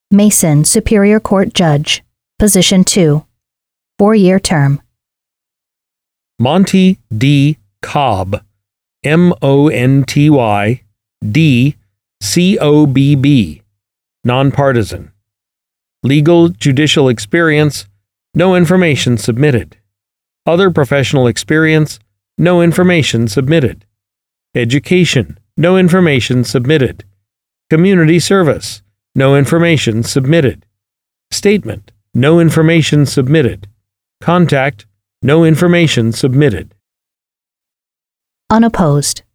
Mason Superior Court Judge, Position 2, 4-year term. Monty D. Cobb, Monty D. Cobb, nonpartisan. Legal judicial experience, no information submitted. Other professional experience, no information submitted. Education, no information submitted. Community service, no information submitted. Statement, no information submitted. Contact, no information submitted. Unopposed.